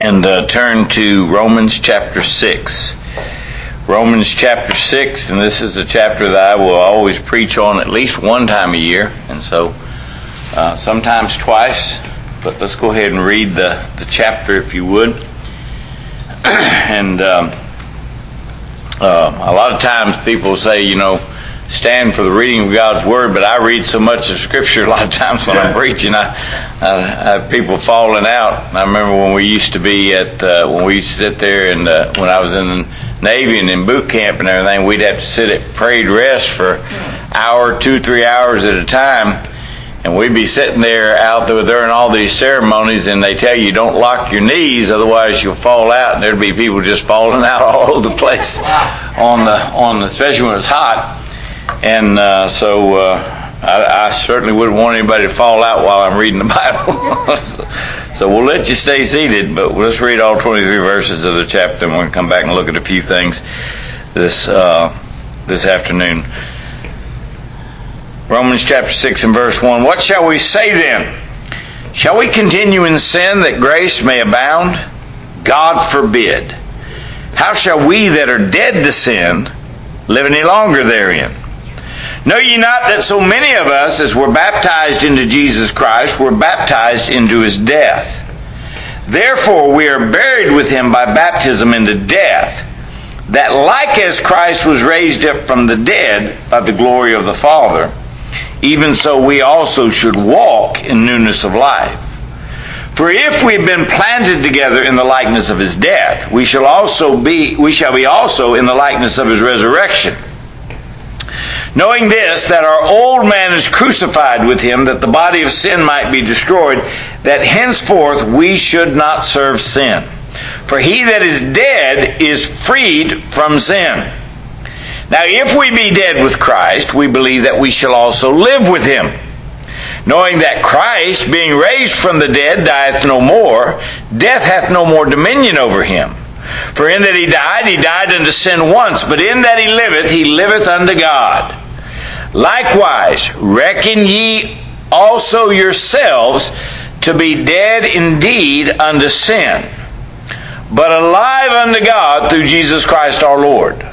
and turn to Romans chapter 6. Romans chapter 6, and this is a chapter that I will always preach on at least one time a year, and so sometimes twice, but let's go ahead and read the chapter if you would. And a lot of times people say, stand for the reading of God's Word, but I read so much of Scripture a lot of times when I'm preaching, I have people falling out. I remember when we used to be when we used to sit there and when I was in the Navy and in boot camp and everything, we'd have to sit at parade rest for an hour, 2-3 hours at a time, and we'd be sitting there out there during all these ceremonies, and they tell you don't lock your knees, otherwise you'll fall out, and there'd be people just falling out all over the place especially when it's hot. And so I certainly wouldn't want anybody to fall out while I'm reading the Bible. So we'll let you stay seated, but let's read all 23 verses of the chapter, and we're going to come back and look at a few things this afternoon. Romans chapter 6 and verse 1. What shall we say then? Shall we continue in sin that grace may abound? God forbid. How shall we that are dead to sin live any longer therein? Know ye not that so many of us as were baptized into Jesus Christ were baptized into his death? Therefore we are buried with him by baptism into death, that like as Christ was raised up from the dead by the glory of the Father, even so we also should walk in newness of life. For if we have been planted together in the likeness of his death, we shall be also in the likeness of his resurrection. Knowing this, that our old man is crucified with him, that the body of sin might be destroyed, that henceforth we should not serve sin. For he that is dead is freed from sin. Now if we be dead with Christ, we believe that we shall also live with him. Knowing that Christ, being raised from the dead, dieth no more, death hath no more dominion over him. For in that he died unto sin once, but in that he liveth unto God. Likewise, reckon ye also yourselves to be dead indeed unto sin, but alive unto God through Jesus Christ our Lord.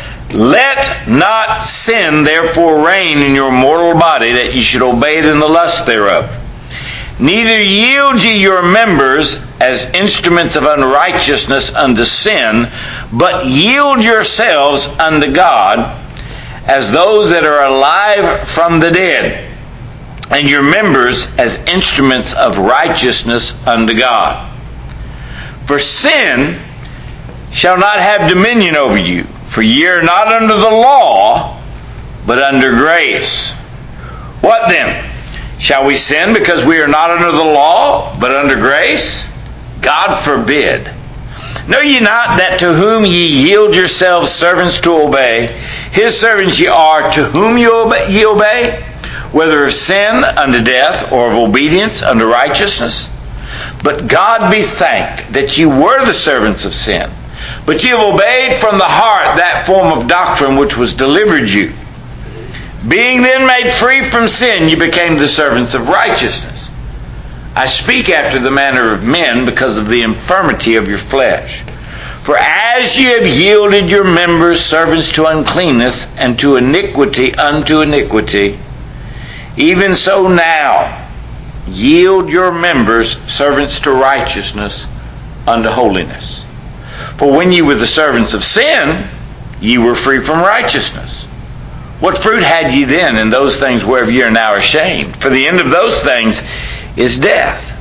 Let not sin therefore reign in your mortal body, that ye should obey it in the lust thereof. Neither yield ye your members as instruments of unrighteousness unto sin, but yield yourselves unto God as those that are alive from the dead, and your members as instruments of righteousness unto God. For sin shall not have dominion over you, for ye are not under the law, but under grace. What then? Shall we sin because we are not under the law, but under grace? God forbid. Know ye not that to whom ye yield yourselves servants to obey, his servants ye are to whom ye obey, whether of sin unto death, or of obedience unto righteousness? But God be thanked that ye were the servants of sin, but ye have obeyed from the heart that form of doctrine which was delivered you. Being then made free from sin, ye became the servants of righteousness. I speak after the manner of men because of the infirmity of your flesh. For as ye have yielded your members servants to uncleanness, and to iniquity unto iniquity, even so now yield your members servants to righteousness unto holiness. For when ye were the servants of sin, ye were free from righteousness. What fruit had ye then in those things whereof ye are now ashamed? For the end of those things is death.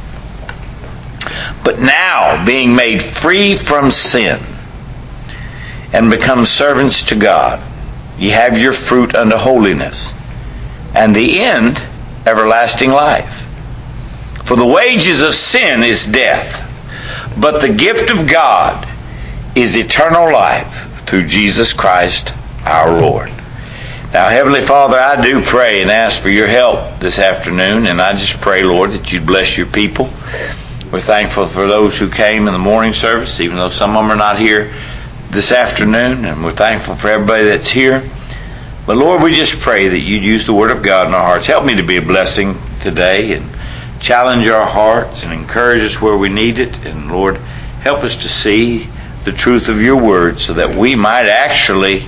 But now, being made free from sin, and become servants to God, ye have your fruit unto holiness, and the end everlasting life. For the wages of sin is death, but the gift of God is eternal life through Jesus Christ our Lord. Now, Heavenly Father, I do pray and ask for your help this afternoon, and I just pray, Lord, that you'd bless your people. We're thankful for those who came in the morning service, even though some of them are not here this afternoon, and we're thankful for everybody that's here. But Lord, we just pray that you'd use the Word of God in our hearts. Help me to be a blessing today, and challenge our hearts and encourage us where we need it. And Lord, Help us to see the truth of your word so that we might actually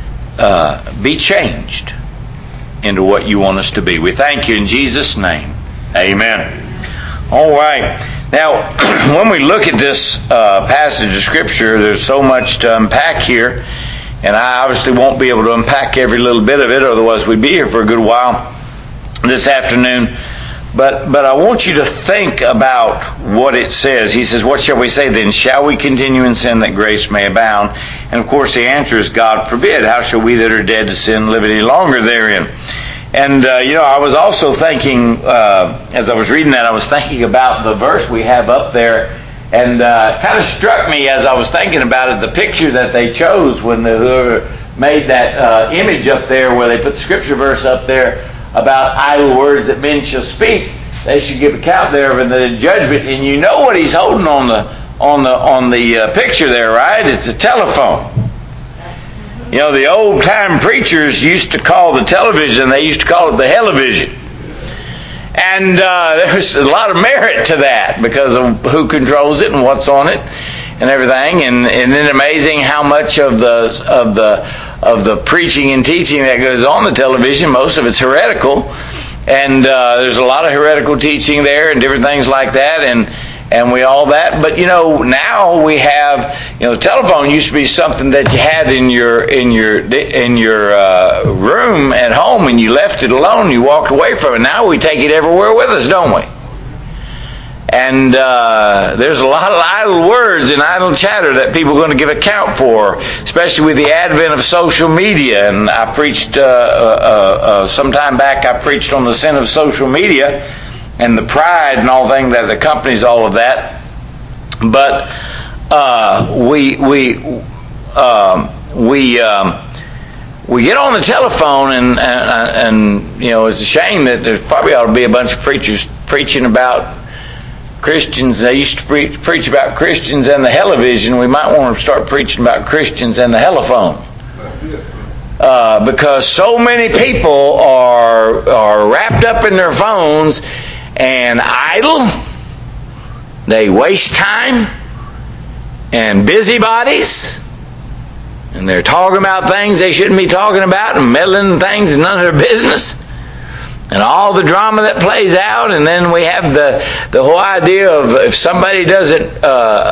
be changed into what you want us to be. We thank you in Jesus' name. Amen. All right. Now, when we look at this passage of Scripture, there's so much to unpack here, and I obviously won't be able to unpack every little bit of it, otherwise we'd be here for a good while this afternoon. But I want you to think about what it says. He says, what shall we say then? Shall we continue in sin that grace may abound? And of course the answer is, God forbid. How shall we that are dead to sin live any longer therein? And, I was also thinking, as I was reading that, I was thinking about the verse we have up there. And it kind of struck me as I was thinking about it, the picture that they chose when whoever made that image up there, where they put the scripture verse up there about idle words that men shall speak. They should give account thereof in the judgment. And you know what he's holding on the picture there, right? It's a telephone. The old time preachers used to call the television, they used to call it the television. And there's a lot of merit to that because of who controls it and what's on it and everything. And isn't it amazing how much of the preaching and teaching that goes on the television, most of it's heretical. And there's a lot of heretical teaching there and different things like that. And we all that. But now we have, the telephone used to be something that you had in your room at home, and you left it alone. You walked away from it. Now we take it everywhere with us, don't we? And there's a lot of idle words and idle chatter that people are going to give account for, especially with the advent of social media. And I preached some time back. I preached on the sin of social media and the pride and all things that accompanies all of that. But we get on the telephone and it's a shame that there's probably ought to be a bunch of preachers preaching about Christians. They used to preach about Christians and the television. We might want to start preaching about Christians and the telephone. Because so many people are wrapped up in their phones and idle. They waste time and busybodies. And they're talking about things they shouldn't be talking about and meddling in things none of their business. And all the drama that plays out, and then we have the whole idea of if somebody doesn't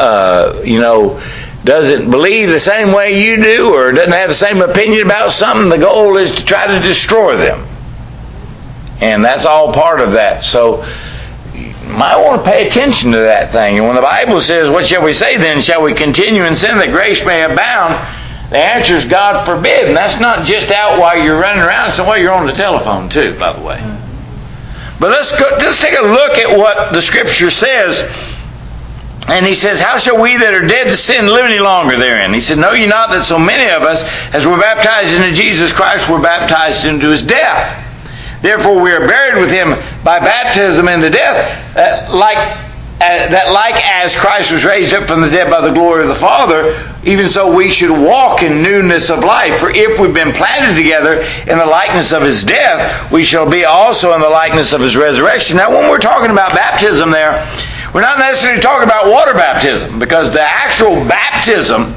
believe the same way you do or doesn't have the same opinion about something, the goal is to try to destroy them. And that's all part of that. So you might want to pay attention to that thing. And when the Bible says, what shall we say then? Shall we continue in sin that grace may abound? The answer is, God forbid. And that's not just out while you're running around. It's while you're on the telephone too, by the way. But let's take a look at what the Scripture says. And he says, how shall we that are dead to sin live any longer therein? He said, know ye not that so many of us, as were baptized into Jesus Christ, were baptized into his death? Therefore we are buried with him by baptism into death, like as Christ was raised up from the dead by the glory of the Father, even so we should walk in newness of life. For if we've been planted together in the likeness of his death, we shall be also in the likeness of his resurrection. Now when we're talking about baptism there, we're not necessarily talking about water baptism, because the actual baptism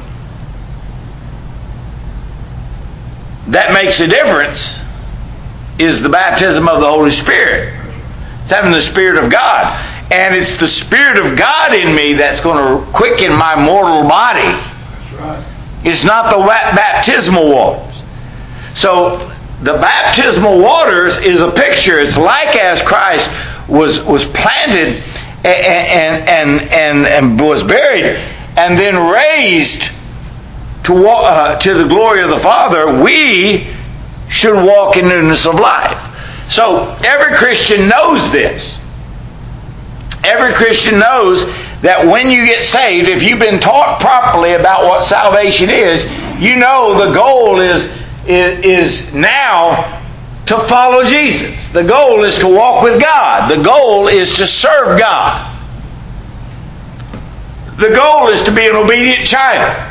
that makes a difference is the baptism of the Holy Spirit. It's having the Spirit of God. And it's the Spirit of God in me that's going to quicken my mortal body. That's right. It's not the baptismal waters. So the baptismal waters is a picture. It's like as Christ was planted and was buried and then raised to the glory of the Father, we should walk in newness of life. So every Christian knows this. Every Christian knows that when you get saved, if you've been taught properly about what salvation is, you know the goal is now to follow Jesus. The goal is to walk with God. The goal is to serve God. The goal is to be an obedient child.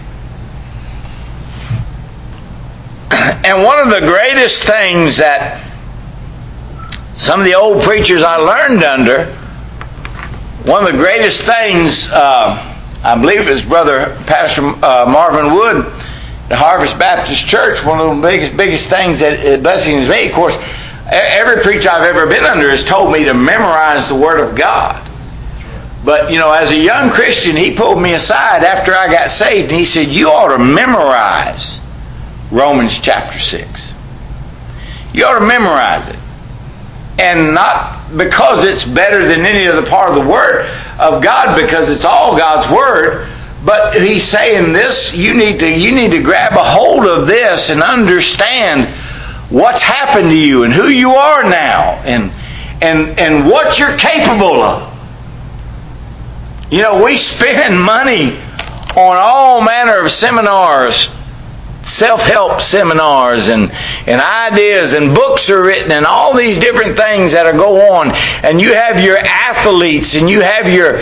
And one of the greatest things that some of the old preachers I learned under, one of the greatest things I believe it was Pastor Marvin Wood, the Harvest Baptist Church. One of the biggest things that blessings me. Of course, every preacher I've ever been under has told me to memorize the Word of God. But, as a young Christian, he pulled me aside after I got saved, and he said, you ought to memorize Romans chapter 6. You ought to memorize it. And not because it's better than any other part of the Word of God, because it's all God's Word, but he's saying this, you need to grab a hold of this and understand what's happened to you and who you are now and what you're capable of. We spend money on all manner of seminars, self-help seminars and ideas, and books are written and all these different things that are go on. And you have your athletes and you have your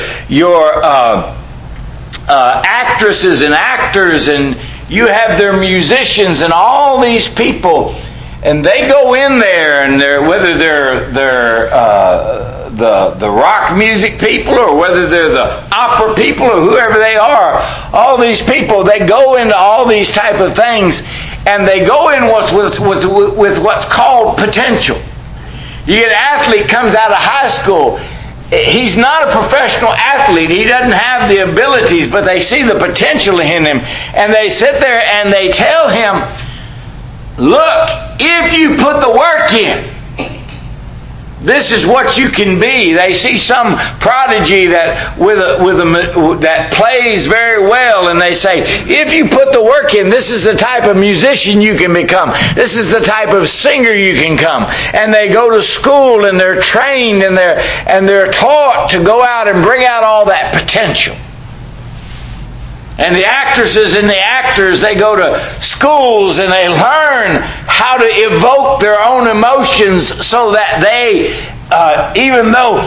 actresses and actors, and you have their musicians and all these people, and they go in there, and whether they're the rock music people or whether they're the opera people or whoever they are, all these people, they go into all these type of things, and they go in with what's called potential. You get an athlete comes out of high school. He's not a professional athlete. He doesn't have the abilities, but they see the potential in him, and they sit there and they tell him, look, if you put the work in, this is what you can be. They see some prodigy that that plays very well, and they say, if you put the work in, this is the type of musician you can become. This is the type of singer you can come. And they go to school, and they're trained, and they're taught to go out and bring out all that potential. And the actresses and the actors, they go to schools and they learn how to evoke their own emotions so that they, even though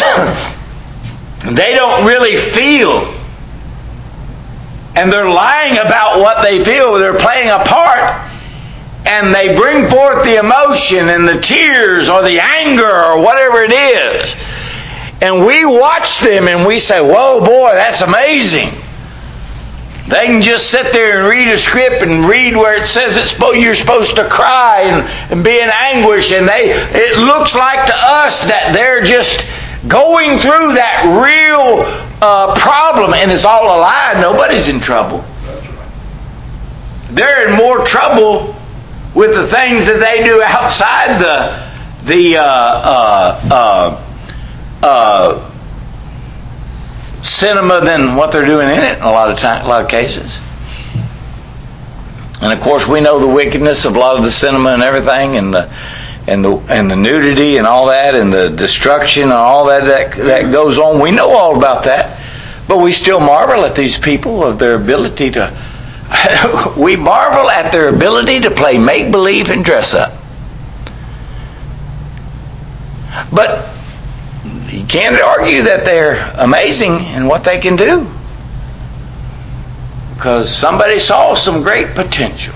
they don't really feel, and they're lying about what they feel, they're playing a part, and they bring forth the emotion and the tears or the anger or whatever it is. And we watch them and we say, whoa, boy, that's amazing. They can just sit there and read a script and read where it says you're supposed to cry and be in anguish, and it looks like to us that they're just going through that real problem, and it's all a lie. Nobody's in trouble. They're in more trouble with the things that they do outside the cinema than what they're doing in it in a lot of cases. And of course we know the wickedness of a lot of the cinema and everything, and the nudity and all that, and the destruction and all that goes on. We know all about that, but we still marvel at these people of their ability to we marvel at their ability to play make believe and dress up. But you can't argue that they're amazing in what they can do, because somebody saw some great potential.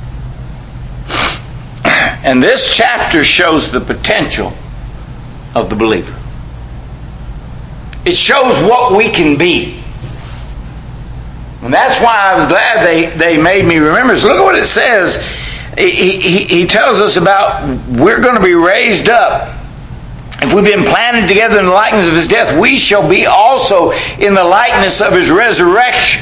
And this chapter shows the potential of the believer. It shows what we can be. And that's why I was glad they made me remember. So look at what it says. He tells us about we're going to be raised up. If we've been planted together in the likeness of his death, we shall be also in the likeness of his resurrection.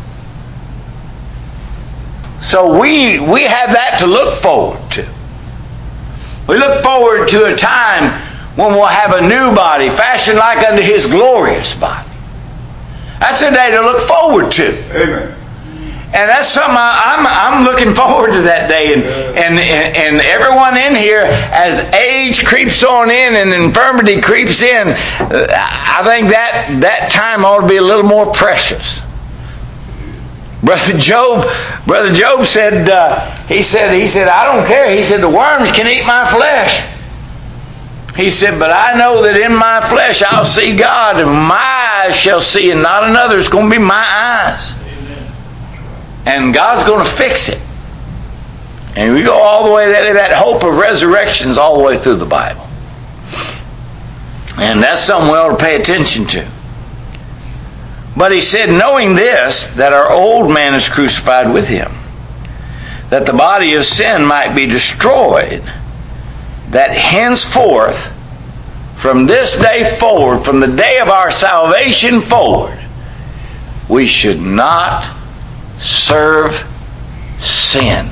So we have that to look forward to. We look forward to a time when we'll have a new body, fashioned like unto his glorious body. That's a day to look forward to. Amen. And that's something I'm looking forward to that day. And everyone in here, as age creeps on in and infirmity creeps in, I think that time ought to be a little more precious. Brother Job said, he said, I don't care. He said, the worms can eat my flesh. He said, but I know that in my flesh I'll see God, and my eyes shall see, and not another. It's going to be my eyes. And God's going to fix it. And we go all the way, that hope of resurrections all the way through the Bible. And that's something we ought to pay attention to. But he said, knowing this, that our old man is crucified with him, that the body of sin might be destroyed, that henceforth, from this day forward, from the day of our salvation forward, we should not serve sin.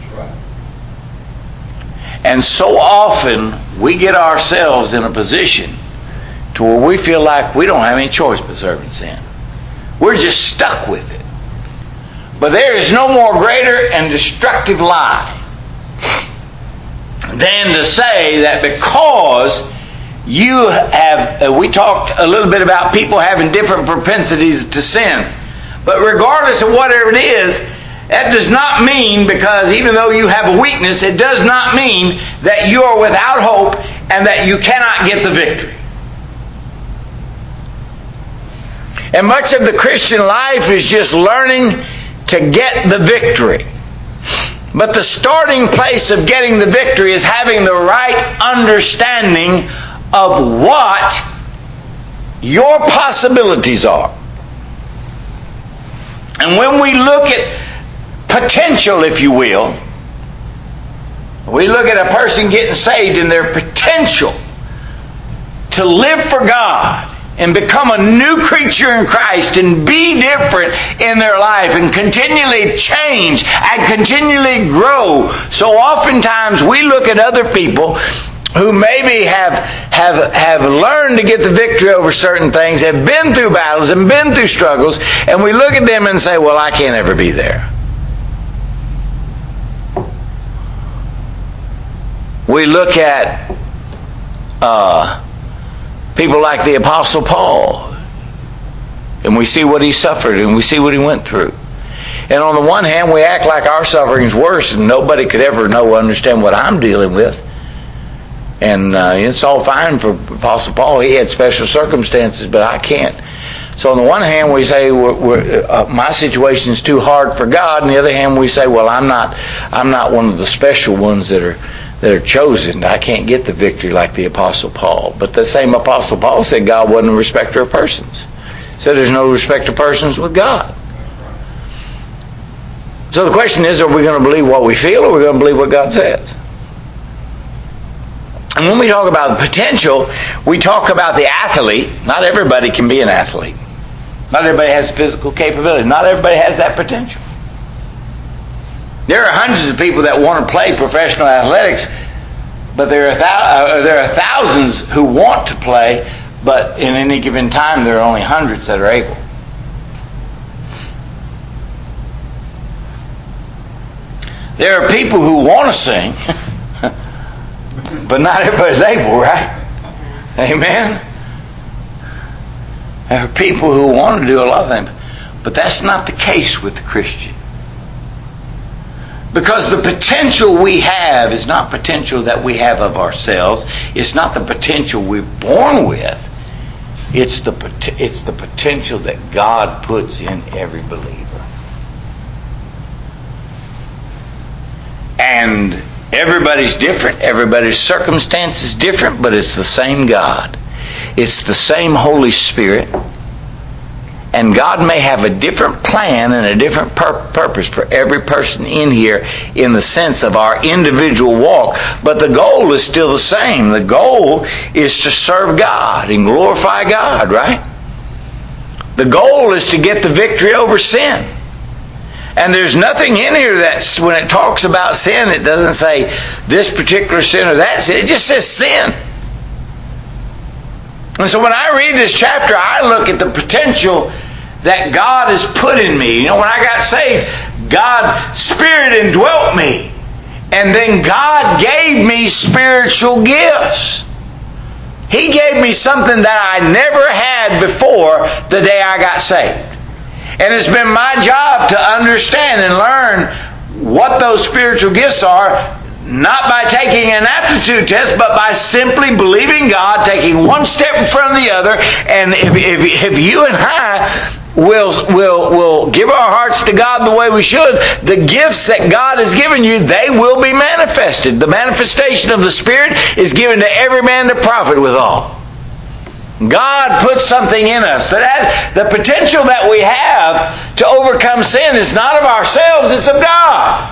And so often we get ourselves in a position to where we feel like we don't have any choice but serving sin. We're just stuck with it. But there is no more greater and destructive lie than to say that because you have, we talked a little bit about people having different propensities to sin. But regardless of whatever it is, that does not mean, because even though you have a weakness, it does not mean that you are without hope and that you cannot get the victory. And much of the Christian life is just learning to get the victory. But the starting place of getting the victory is having the right understanding of what your possibilities are. And when we look at potential, if you will, we look at a person getting saved and their potential to live for God and become a new creature in Christ and be different in their life and continually change and continually grow. So oftentimes we look at other people who maybe have learned to get the victory over certain things, have been through battles and been through struggles, and we look at them and say, well, I can't ever be there. We look at people like the Apostle Paul, and we see what he suffered and we see what he went through. And on the one hand, we act like our suffering is worse and nobody could ever understand what I'm dealing with. And it's all fine for Apostle Paul. He had special circumstances, but I can't. So on the one hand, we say my situation is too hard for God. On the other hand, we say, well, I'm not one of the special ones that are chosen. I can't get the victory like the Apostle Paul. But the same Apostle Paul said God wasn't a respecter of persons. So there's no respect of persons with God. So the question is, are we going to believe what we feel, or are we going to believe what God says? And when we talk about potential, we talk about the athlete. Not everybody can be an athlete. Not everybody has physical capability. Not everybody has that potential. There are hundreds of people that want to play professional athletics, but there are thousands who want to play, but in any given time there are only hundreds that are able. There are people who want to sing, but not everybody's able, right? Amen? There are people who want to do a lot of them, but that's not the case with the Christian. Because the potential we have is not potential that we have of ourselves. It's not the potential we're born with. It's the potential that God puts in every believer. And everybody's different. Everybody's circumstance is different, but it's the same God. It's the same Holy Spirit. And God may have a different plan and a different purpose for every person in here in the sense of our individual walk. But the goal is still the same. The goal is to serve God and glorify God, right? The goal is to get the victory over sin. And there's nothing in here that when it talks about sin, it doesn't say this particular sin or that sin. It just says sin. And so when I read this chapter, I look at the potential that God has put in me. You know, when I got saved, God's Spirit indwelt me. And then God gave me spiritual gifts. He gave me something that I never had before the day I got saved. And it's been my job to understand and learn what those spiritual gifts are, not by taking an aptitude test, but by simply believing God, taking one step in front of the other. And if you and I will give our hearts to God the way we should, the gifts that God has given you, they will be manifested. The manifestation of the Spirit is given to every man to profit withal. God put something in us. That the potential that we have to overcome sin is not of ourselves, it's of God.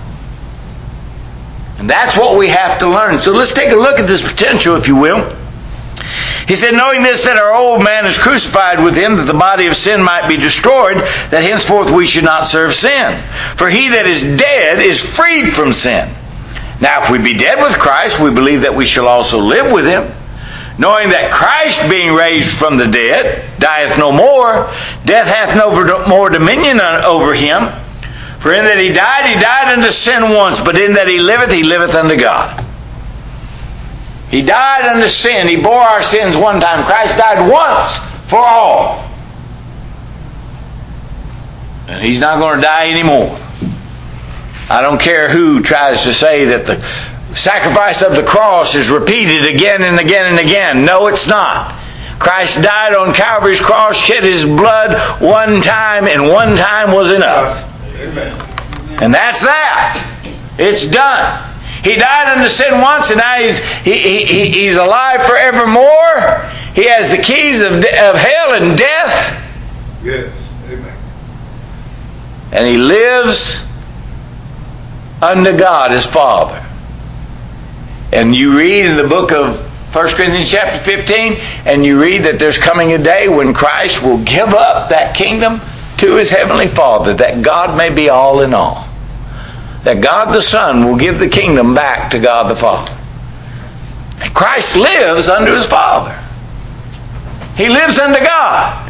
And that's what we have to learn. So let's take a look at this potential, if you will. He said, knowing this, that our old man is crucified with him, that the body of sin might be destroyed, that henceforth we should not serve sin. For he that is dead is freed from sin. Now if we be dead with Christ, we believe that we shall also live with him. Knowing that Christ, being raised from the dead, dieth no more, death hath no more dominion over him. For in that he died unto sin once, but in that he liveth unto God. He died unto sin. He bore our sins one time. Christ died once for all. And he's not going to die anymore. I don't care who tries to say that the sacrifice of the cross is repeated again and again and again. No, it's not. Christ died on Calvary's cross, shed his blood one time, and one time was enough. Amen. And that's that. It's done. He died unto sin once, and now he's alive forevermore. He has the keys of hell and death. Yes. Amen. And he lives unto God his Father. And you read in the book of 1 Corinthians chapter 15, and you read that there's coming a day when Christ will give up that kingdom to his heavenly Father, that God may be all in all. That God the Son will give the kingdom back to God the Father. And Christ lives unto his Father. He lives unto God.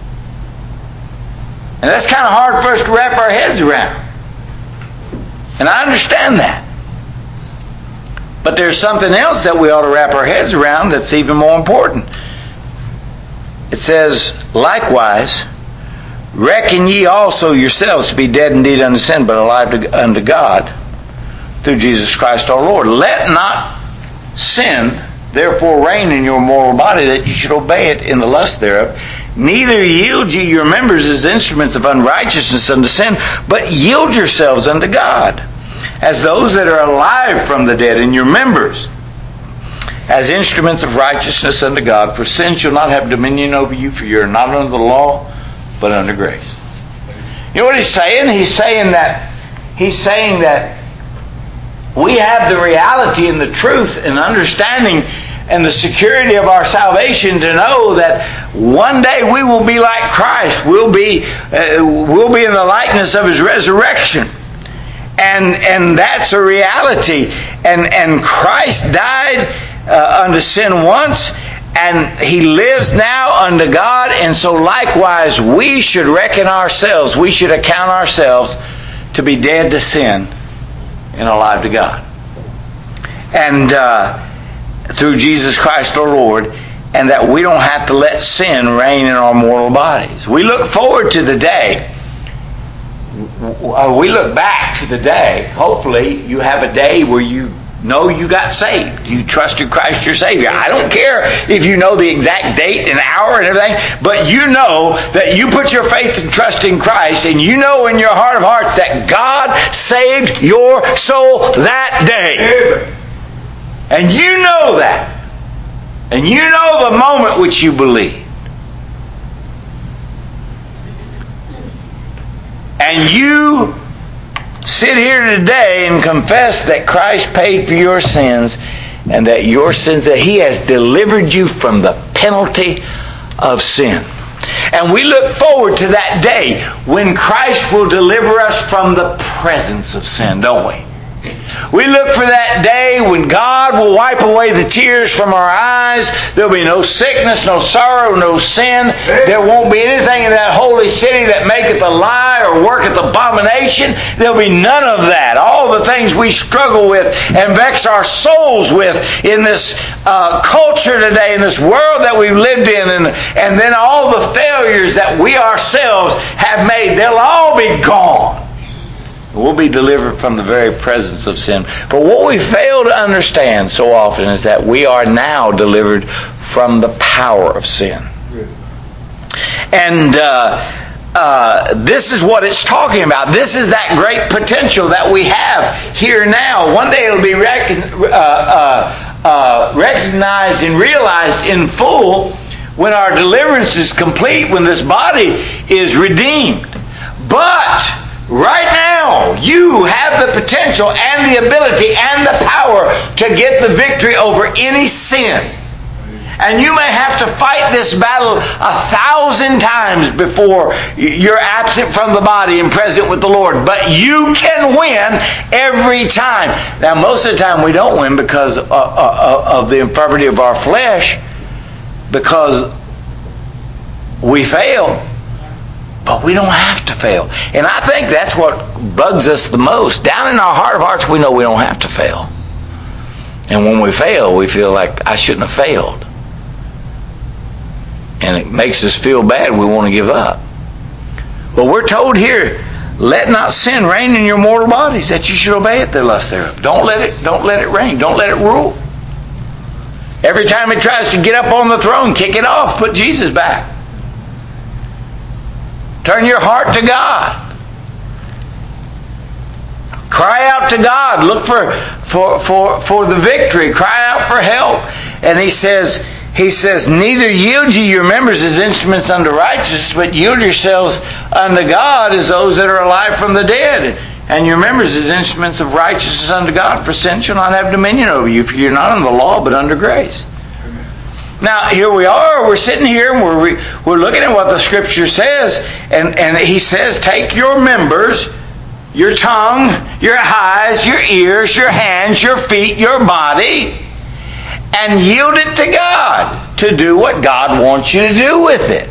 And that's kind of hard for us to wrap our heads around. And I understand that. But there's something else that we ought to wrap our heads around that's even more important. It says, likewise, reckon ye also yourselves to be dead indeed unto sin, but alive unto God through Jesus Christ our Lord. Let not sin therefore reign in your mortal body, that you should obey it in the lust thereof. Neither yield ye your members as instruments of unrighteousness unto sin, but yield yourselves unto God, as those that are alive from the dead, and your members as instruments of righteousness unto God. For sin shall not have dominion over you, for you are not under the law, but under grace. You know what he's saying? He's saying that we have the reality and the truth and understanding and the security of our salvation to know that one day we will be like Christ. We'll be in the likeness of his resurrection. And that's a reality. And Christ died unto sin once, and he lives now unto God. And so likewise, we should reckon ourselves, we should account ourselves to be dead to sin and alive to God. And through Jesus Christ our Lord, and that we don't have to let sin reign in our mortal bodies. We look forward to the day. We look back to the day. Hopefully you have a day where you know you got saved. You trusted Christ your Savior. I don't care if you know the exact date and hour and everything, but you know that you put your faith and trust in Christ, and you know in your heart of hearts that God saved your soul that day. And you know that. And you know the moment which you believe. And you sit here today and confess that Christ paid for your sins, and that he has delivered you from the penalty of sin. And we look forward to that day when Christ will deliver us from the presence of sin, don't we? We look for that day when God will wipe away the tears from our eyes. There'll be no sickness, no sorrow, no sin. There won't be anything in that holy city that maketh a lie or worketh abomination. There'll be none of that. All the things we struggle with and vex our souls with in this culture today, in this world that we've lived in, and then all the failures that we ourselves have made, they'll all be gone. We'll be delivered from the very presence of sin. But what we fail to understand so often is that we are now delivered from the power of sin. And this is what it's talking about. This is that great potential that we have here now. One day it'll be recognized and realized in full when our deliverance is complete, when this body is redeemed. But right now, you have the potential and the ability and the power to get the victory over any sin. And you may have to fight this battle 1,000 times before you're absent from the body and present with the Lord. But you can win every time. Now, most of the time we don't win because of the infirmity of our flesh, because we fail. But we don't have to fail. And I think that's what bugs us the most. Down in our heart of hearts, we know we don't have to fail. And when we fail, we feel like, I shouldn't have failed. And it makes us feel bad. We want to give up. But we're told here, let not sin reign in your mortal bodies, that you should obey it, the lust thereof. Don't let it reign. Don't let it rule. Every time it tries to get up on the throne, kick it off. Put Jesus back. Turn your heart to God. Cry out to God. Look for the victory. Cry out for help. And he says, neither yield ye your members as instruments unto righteousness, but yield yourselves unto God as those that are alive from the dead, and your members as instruments of righteousness unto God, for sin shall not have dominion over you, for you're not under the law, but under grace. Now, here we are, we're sitting here, and we're looking at what the Scripture says, and he says, take your members, your tongue, your eyes, your ears, your hands, your feet, your body, and yield it to God to do what God wants you to do with it.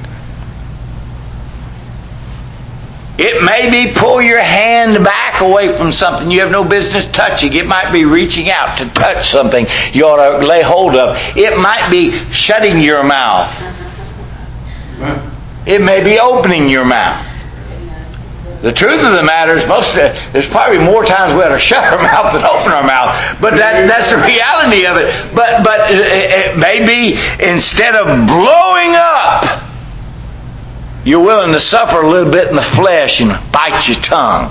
It may be pull your hand back away from something you have no business touching. It might be reaching out to touch something you ought to lay hold of. It might be shutting your mouth. It may be opening your mouth. The truth of the matter is, there's probably more times we ought to shut our mouth than open our mouth. But that's the reality of it. But it may be, instead of blowing up, you're willing to suffer a little bit in the flesh and bite your tongue.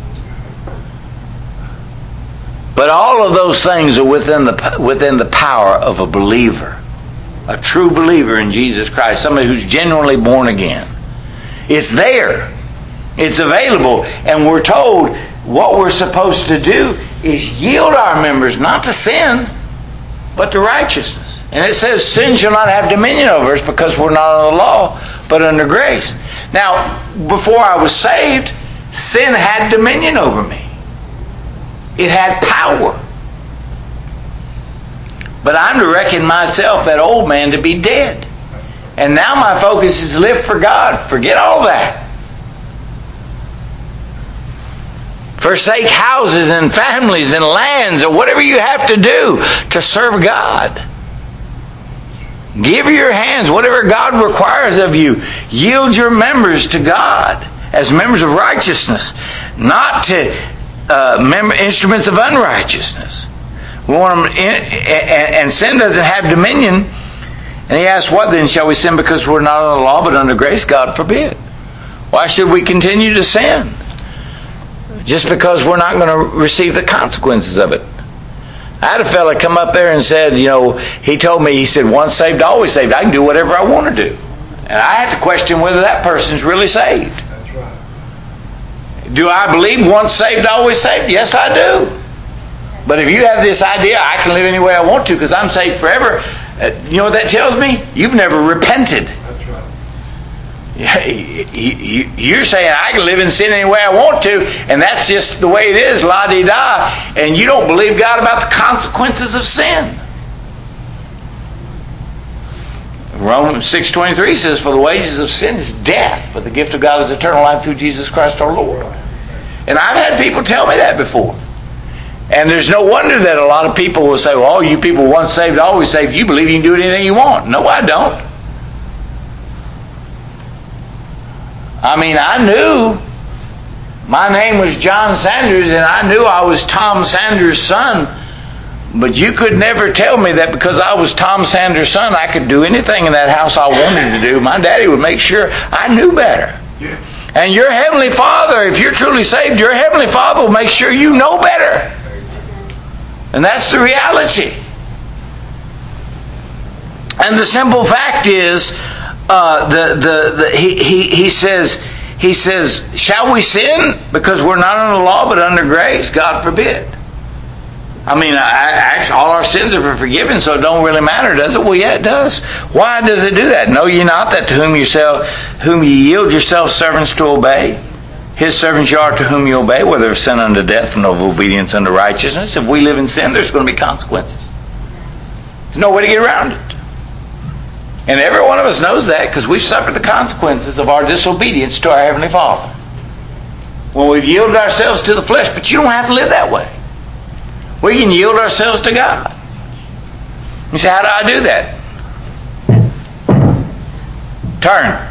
But all of those things are within the power of a believer, a true believer in Jesus Christ, somebody who's genuinely born again. It's there. It's available. And we're told what we're supposed to do is yield our members not to sin, but to righteousness. And it says sin shall not have dominion over us, because we're not under the law, but under grace. Now, before I was saved, sin had dominion over me. It had power. But I'm to reckon myself, that old man, to be dead. And now my focus is to live for God. Forget all that. Forsake houses and families and lands, or whatever you have to do to serve God. Give your hands, whatever God requires of you. Yield your members to God as members of righteousness, not to instruments of unrighteousness. We want them and sin doesn't have dominion. And he asks, what then? Shall we sin because we're not under the law, but under grace? God forbid. Why should we continue to sin? Just because we're not going to receive the consequences of it. I had a fella come up there and said, he told me, he said, once saved, always saved. I can do whatever I want to do. And I had to question whether that person's really saved. That's right. Do I believe once saved, always saved? Yes, I do. But if you have this idea, I can live any way I want to because I'm saved forever, you know what that tells me? You've never repented. That's right. You're saying I can live in sin any way I want to, and that's just the way it is, la-di-da, and you don't believe God about the consequences of sin. Romans 6:23 says, for the wages of sin is death, but the gift of God is eternal life through Jesus Christ our Lord. And I've had people tell me that before. And there's no wonder that a lot of people will say, well, you people once saved, always saved. You believe you can do anything you want. No, I don't. I mean, I knew my name was John Sanders, and I knew I was Tom Sanders' son. But you could never tell me that because I was Tom Sanders' son, I could do anything in that house I wanted to do. My daddy would make sure I knew better. Yeah. And your Heavenly Father, if you're truly saved, your Heavenly Father will make sure you know better. And that's the reality. And the simple fact is, he says, shall we sin because we're not under law but under grace? God forbid. I mean, actually, all our sins are forgiven, so it don't really matter, does it? Well, yeah, it does. Why does it do that? Know ye not that to whom ye yield yourselves servants to obey, his servants you are to whom you obey, whether of sin unto death and of obedience unto righteousness? If we live in sin, there's going to be consequences. There's no way to get around it. And every one of us knows that because we've suffered the consequences of our disobedience to our Heavenly Father. When we've yielded ourselves to the flesh, but you don't have to live that way. We can yield ourselves to God. You say, how do I do that? Turn.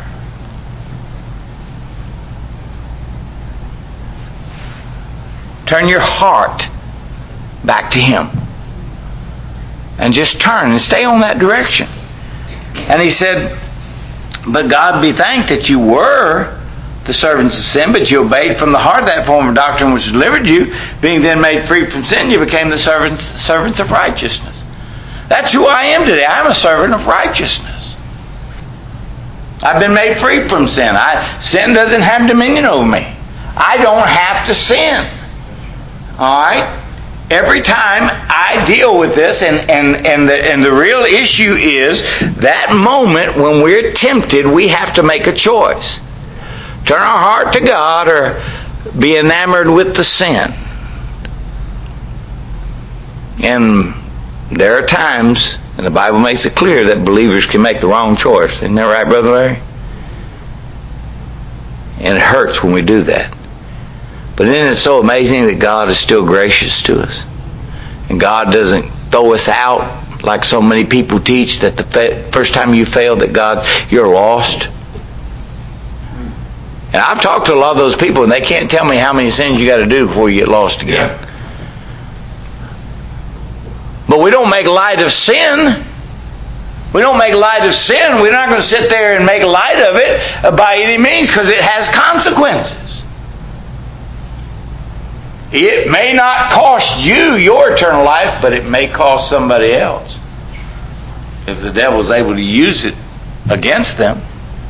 Turn your heart back to Him. And just turn and stay on that direction. And he said, but God be thanked that you were the servants of sin, but you obeyed from the heart that form of doctrine which delivered you. Being then made free from sin, you became the servants of righteousness. That's who I am today. I'm a servant of righteousness. I've been made free from sin. Sin doesn't have dominion over me. I don't have to sin. All right? Every time I deal with this, and the real issue is that moment when we're tempted, we have to make a choice. Turn our heart to God or be enamored with the sin. And there are times, and the Bible makes it clear, that believers can make the wrong choice. Isn't that right, Brother Larry? And it hurts when we do that. But isn't it so amazing that God is still gracious to us? And God doesn't throw us out like so many people teach that the first time you fail that God, you're lost. And I've talked to a lot of those people and they can't tell me how many sins you got to do before you get lost again. Yeah. But we don't make light of sin. We don't make light of sin. We're not going to sit there and make light of it by any means because it has consequences. It may not cost you your eternal life, but it may cost somebody else. If the devil's able to use it against them.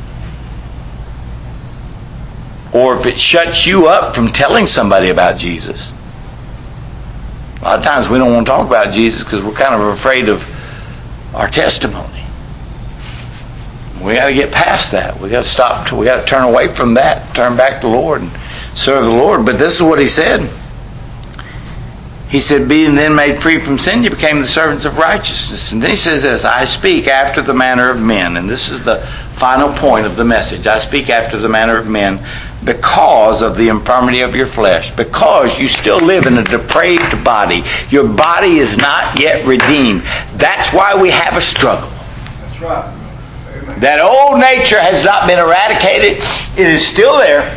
Or if it shuts you up from telling somebody about Jesus. A lot of times we don't want to talk about Jesus because we're kind of afraid of our testimony. We got to get past that. We got to stop. We got to turn away from that. Turn back to the Lord and serve the Lord. But this is what he said. He said, being then made free from sin, you became the servants of righteousness. And then he says this, I speak after the manner of men. And this is the final point of the message. I speak after the manner of men because of the infirmity of your flesh. Because you still live in a depraved body. Your body is not yet redeemed. That's why we have a struggle. That's right. Amen. That old nature has not been eradicated. It is still there.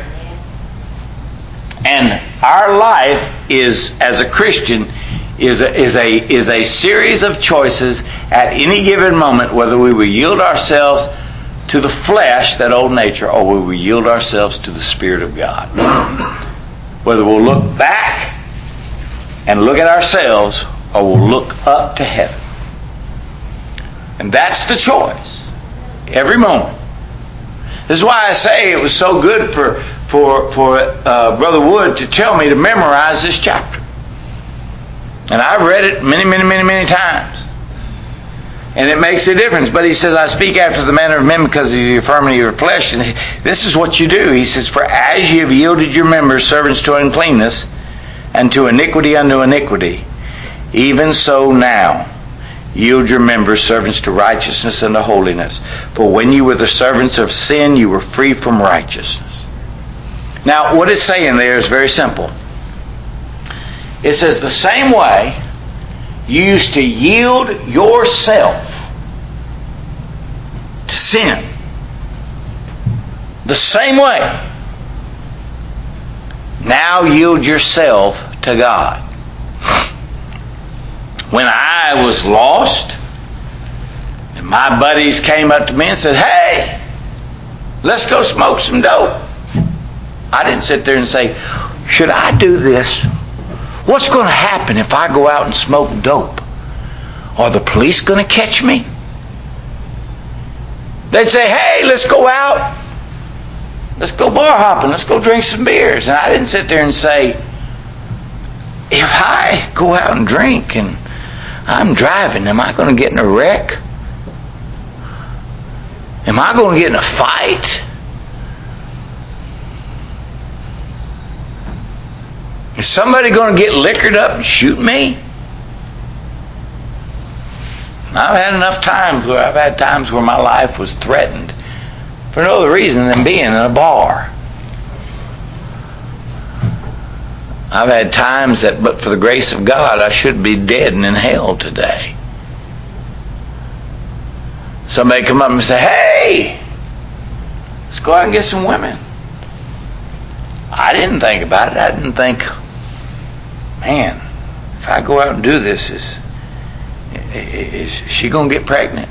And our life is, as a Christian, is a series of choices at any given moment, whether we will yield ourselves to the flesh, that old nature, or we will yield ourselves to the Spirit of God. Whether we'll look back and look at ourselves, or we'll look up to heaven. And that's the choice. Every moment. This is why I say it was so good for Brother Wood to tell me to memorize this chapter. And I've read it many times. And it makes a difference. But he says, I speak after the manner of men because of the infirmity of your flesh. And this is what you do. He says, for as ye have yielded your members servants to uncleanness, and to iniquity unto iniquity, even so now yield your members servants to righteousness and to holiness. For when you were the servants of sin, you were free from righteousness. Now, what it's saying there is very simple. It says the same way you used to yield yourself to sin. The same way. Now yield yourself to God. When I was lost, and my buddies came up to me and said, hey, let's go smoke some dope. I didn't sit there and say, should I do this? What's going to happen if I go out and smoke dope? Are the police going to catch me? They'd say, hey, let's go out. Let's go bar hopping. Let's go drink some beers. And I didn't sit there and say, if I go out and drink and I'm driving, am I going to get in a wreck? Am I going to get in a fight? Is somebody going to get liquored up and shoot me? I've had enough times where I've had times where my life was threatened for no other reason than being in a bar. I've had times that, but for the grace of God, I should be dead and in hell today. Somebody come up and say, hey, let's go out and get some women. I didn't think about it. I didn't think, man, if I go out and do this, is she going to get pregnant?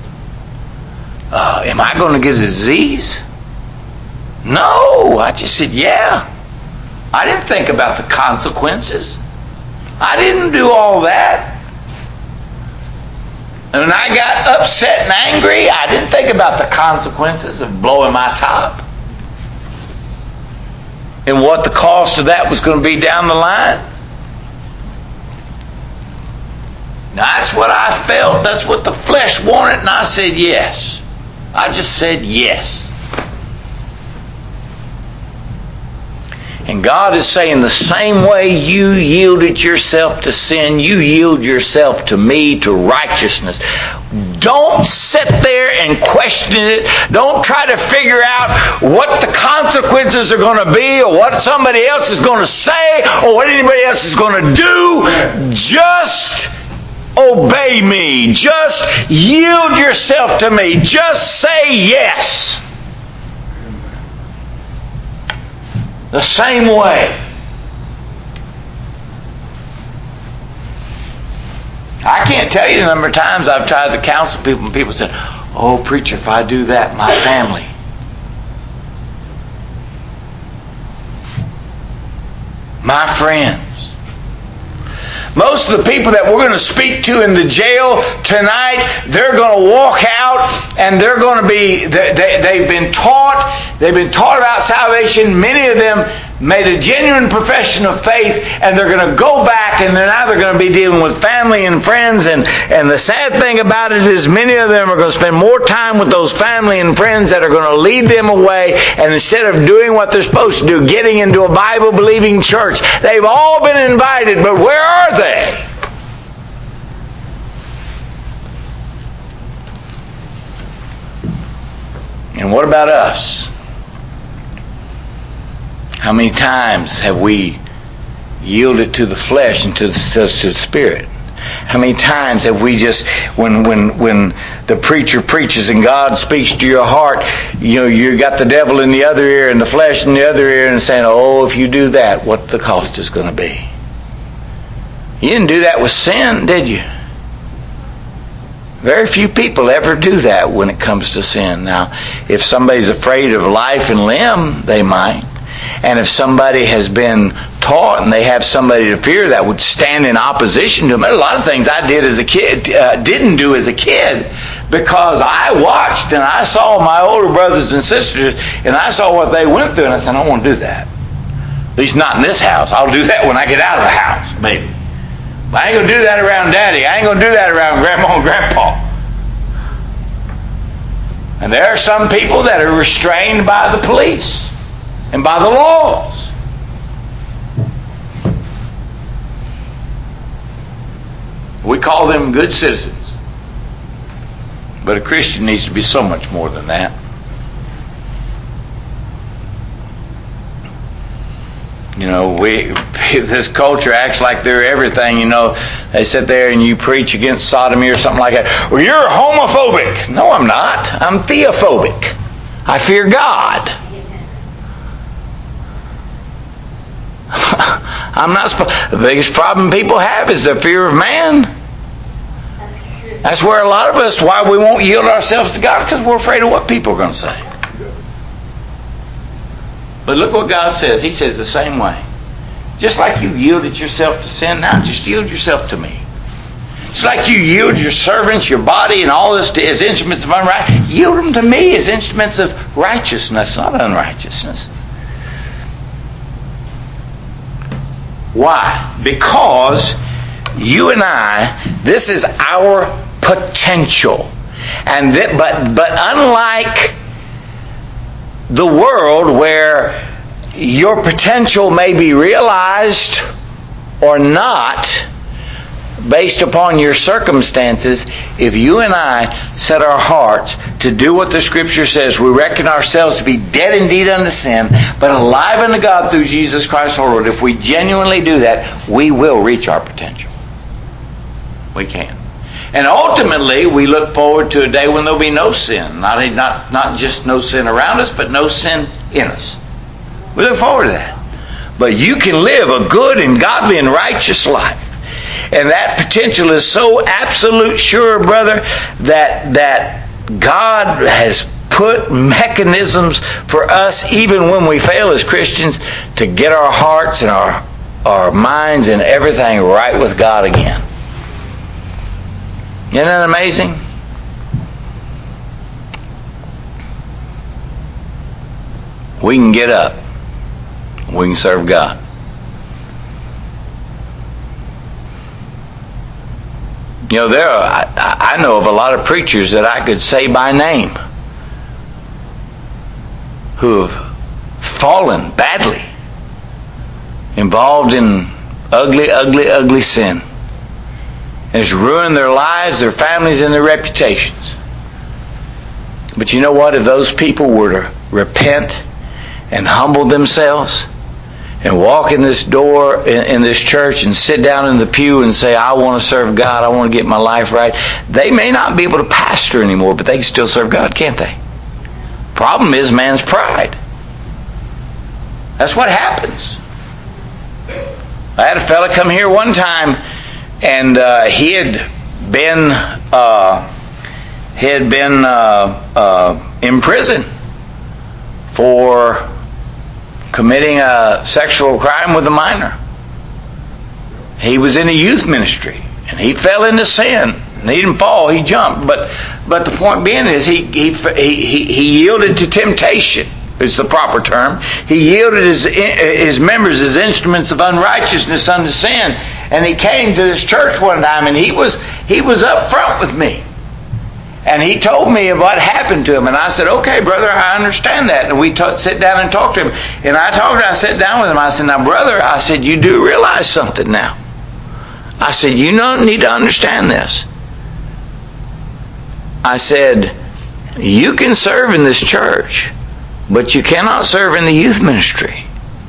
Am I going to get a disease? No. I just said, yeah. I didn't think about the consequences. I didn't do all that. And when I got upset and angry, I didn't think about the consequences of blowing my top and what the cost of that was going to be down the line. Now, that's what I felt. That's what the flesh wanted, and I said yes. I just said yes. And God is saying the same way you yielded yourself to sin, you yield yourself to me, to righteousness. Don't sit there and question it. Don't try to figure out what the consequences are going to be or what somebody else is going to say or what anybody else is going to do. Just obey me. Just yield yourself to me. Just say yes. The same way. I can't tell you the number of times I've tried to counsel people and people said, oh, preacher, if I do that, my family. My friends. Most of the people that we're going to speak to in the jail tonight, they're going to walk out and they're going to be, they've been taught about salvation. Many of them made a genuine profession of faith, and they're going to go back and now they're going to be dealing with family and friends. And the sad thing about it is many of them are going to spend more time with those family and friends that are going to lead them away. And instead of doing what they're supposed to do, getting into a Bible-believing church, they've all been invited, but where are they? And what about us? How many times have we yielded to the flesh and to the spirit? How many times have we just, when the preacher preaches and God speaks to your heart, you got the devil in the other ear and the flesh in the other ear and saying, oh, if you do that, what the cost is going to be? You didn't do that with sin, did you? Very few people ever do that when it comes to sin. Now, if somebody's afraid of life and limb, they might. And if somebody has been taught and they have somebody to fear that would stand in opposition to them, a lot of things I did as a kid, didn't do as a kid, because I watched and I saw my older brothers and sisters and I saw what they went through, and I said, I don't want to do that. At least not in this house. I'll do that when I get out of the house, maybe. But I ain't going to do that around Daddy. I ain't going to do that around Grandma and Grandpa. And there are some people that are restrained by the police and by the laws. We call them good citizens. But a Christian needs to be so much more than that. This culture acts like they're everything. They sit there and you preach against sodomy or something like that. Well, you're homophobic. No, I'm not. I'm theophobic. I fear God. The biggest problem people have is the fear of man. That's where a lot of us, why we won't yield ourselves to God, because we're afraid of what people are going to say. But look what God says. He says the same way. Just like you yielded yourself to sin, now just yield yourself to me. It's like you yield your servants, your body, and all this as instruments of unrighteousness. Yield them to me as instruments of righteousness, not unrighteousness. Why? Because you and I, this is our potential. And but unlike the world where your potential may be realized or not based upon your circumstances, if you and I set our hearts to do what the Scripture says, we reckon ourselves to be dead indeed unto sin, but alive unto God through Jesus Christ our Lord. If we genuinely do that, we will reach our potential. We can. And ultimately, we look forward to a day when there'll be no sin. Not just no sin around us, but no sin in us. We look forward to that. But you can live a good and godly and righteous life. And that potential is so absolute sure, brother, that God has put mechanisms for us, even when we fail as Christians, to get our hearts and our minds and everything right with God again. Isn't that amazing? We can get up. We can serve God. You know, I know of a lot of preachers that I could say by name who have fallen badly, involved in ugly sin. And it's ruined their lives, their families, and their reputations. But you know what? If those people were to repent and humble themselves and walk in this door in this church and sit down in the pew and say, I want to serve God, I want to get my life right, they may not be able to pastor anymore, but they can still serve God, can't they? Problem is man's pride. That's what happens. I had a fella come here one time, and he had been in prison for committing a sexual crime with a minor. He was in a youth ministry, and he fell into sin. And he didn't fall; he jumped. But the point being is, he yielded to temptation. Is the proper term. He yielded his members as instruments of unrighteousness unto sin. And he came to this church one time, and he was up front with me. And he told me what happened to him. And I said, okay, brother, I understand that. And we sit down and talk to him. And I sat down with him. I said, now, brother, I said, you do realize something now. I said, you don't need to understand this. I said, you can serve in this church, but you cannot serve in the youth ministry.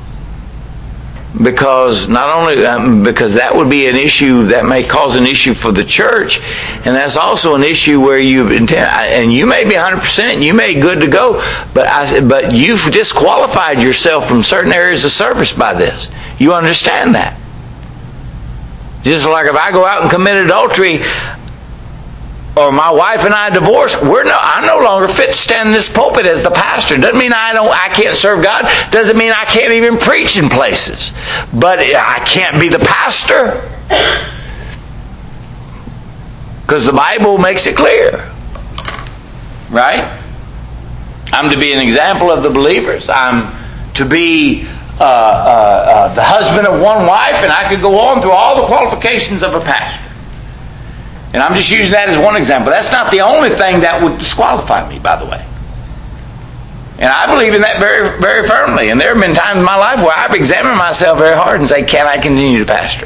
Because not only because that would be an issue that may cause an issue for the church, and that's also an issue where you intend, and you may be 100%, you may be good to go, but you've disqualified yourself from certain areas of service by this. You understand that? Just like if I go out and commit adultery, or my wife and I divorce, I'm no longer fit to stand in this pulpit as the pastor. Doesn't mean I can't serve God. Doesn't mean I can't even preach in places. But I can't be the pastor. Because the Bible makes it clear. Right? I'm to be an example of the believers. I'm to be the husband of one wife, and I could go on through all the qualifications of a pastor. And I'm just using that as one example. That's not the only thing that would disqualify me, by the way. And I believe in that very, very firmly. And there have been times in my life where I've examined myself very hard and say, can I continue to pastor?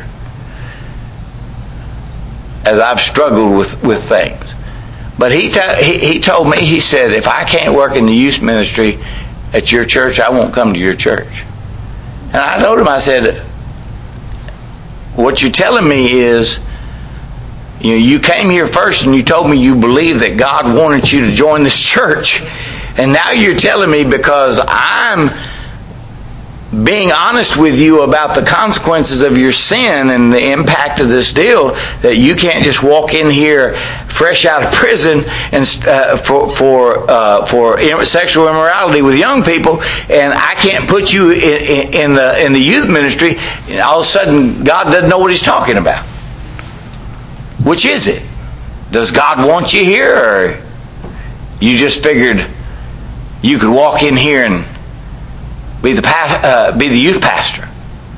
As I've struggled with things. But he told me, he said, if I can't work in the youth ministry at your church, I won't come to your church. And I told him, I said, what you're telling me is, you came here first and you told me you believe that God wanted you to join this church. And now you're telling me, because I'm being honest with you about the consequences of your sin and the impact of this deal, that you can't just walk in here fresh out of prison and for sexual immorality with young people, and I can't put you in the youth ministry. And all of a sudden, God doesn't know what He's talking about. Which is it? Does God want you here, or you just figured you could walk in here and be the youth pastor?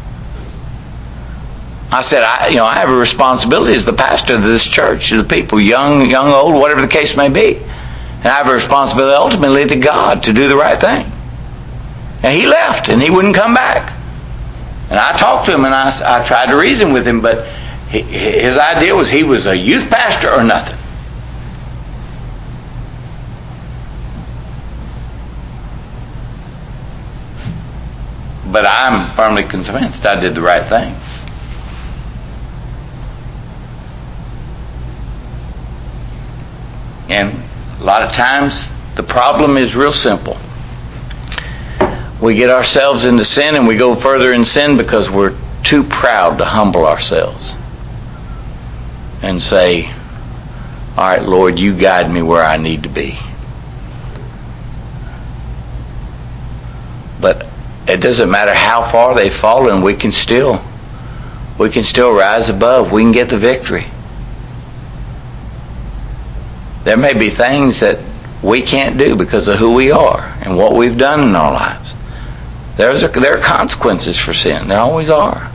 I said, I have a responsibility as the pastor of this church to the people, young, old, whatever the case may be. And I have a responsibility ultimately to God to do the right thing. And he left, and he wouldn't come back. And I talked to him, and I tried to reason with him, but his idea was he was a youth pastor or nothing. But I'm firmly convinced I did the right thing. And a lot of times the problem is real simple. We get ourselves into sin, and we go further in sin because we're too proud to humble ourselves and say, all right, Lord, you guide me where I need to be. But it doesn't matter how far they've fallen, we can still rise above. We can get the victory. There may be things that we can't do because of who we are and what we've done in our lives. There are consequences for sin. There always are.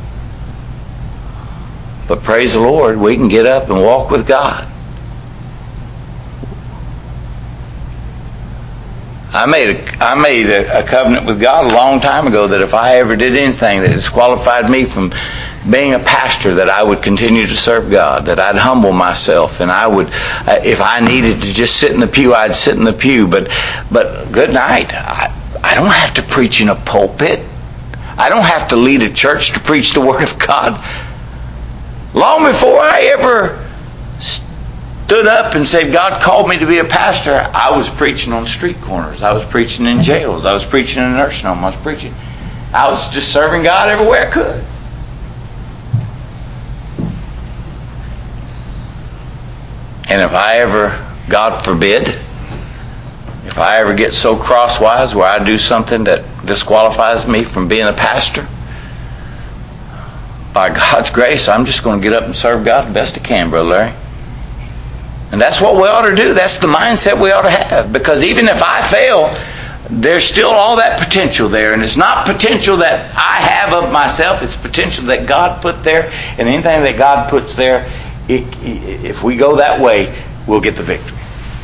But praise the Lord, we can get up and walk with God. I made a covenant with God a long time ago that if I ever did anything that disqualified me from being a pastor, that I would continue to serve God, that I'd humble myself, and I would, if I needed to just sit in the pew, I'd sit in the pew. But good night. I don't have to preach in a pulpit. I don't have to lead a church to preach the Word of God. Long before I ever stood up and said God called me to be a pastor, I was preaching on street corners. I was preaching in jails. I was preaching in a nursing home. I was just serving God everywhere I could. And if I ever, God forbid, if I ever get so crosswise where I do something that disqualifies me from being a pastor, by God's grace, I'm just going to get up and serve God the best I can, Brother Larry. And that's what we ought to do. That's the mindset we ought to have. Because even if I fail, there's still all that potential there. And it's not potential that I have of myself. It's potential that God put there. And anything that God puts there, if we go that way, we'll get the victory.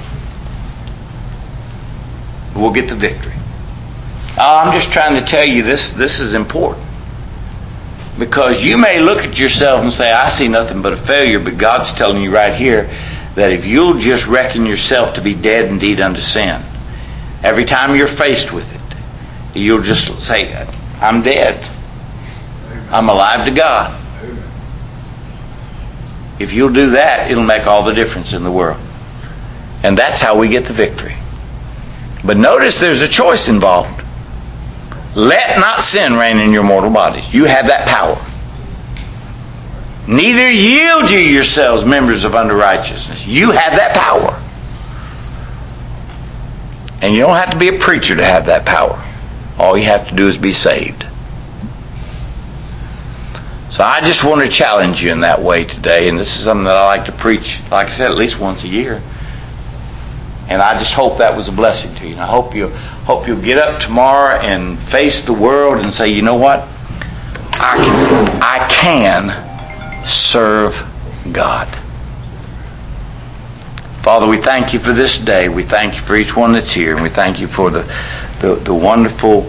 We'll get the victory. I'm just trying to tell you this is important. Because you may look at yourself and say, I see nothing but a failure, but God's telling you right here that if you'll just reckon yourself to be dead indeed unto sin, every time you're faced with it, you'll just say, I'm dead. I'm alive to God. If you'll do that, it'll make all the difference in the world. And that's how we get the victory. But notice there's a choice involved. Let not sin reign in your mortal bodies. You have that power. Neither yield ye yourselves members of unrighteousness. You have that power. And you don't have to be a preacher to have that power. All you have to do is be saved. So I just want to challenge you in that way today. And this is something that I like to preach, like I said, at least once a year. And I just hope that was a blessing to you. And I hope you'll get up tomorrow and face the world and say, you know what? I can serve God. Father, we thank you for this day. We thank you for each one that's here. And we thank you for the wonderful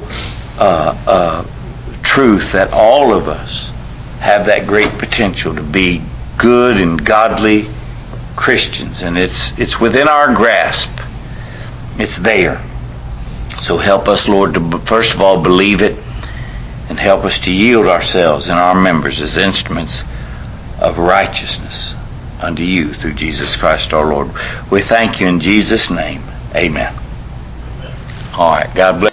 truth that all of us have that great potential to be good and godly Christians. And it's within our grasp. It's there. So help us, Lord, to first of all believe it, and help us to yield ourselves and our members as instruments of righteousness unto you through Jesus Christ our Lord. We thank you in Jesus' name. Amen. All right. God bless.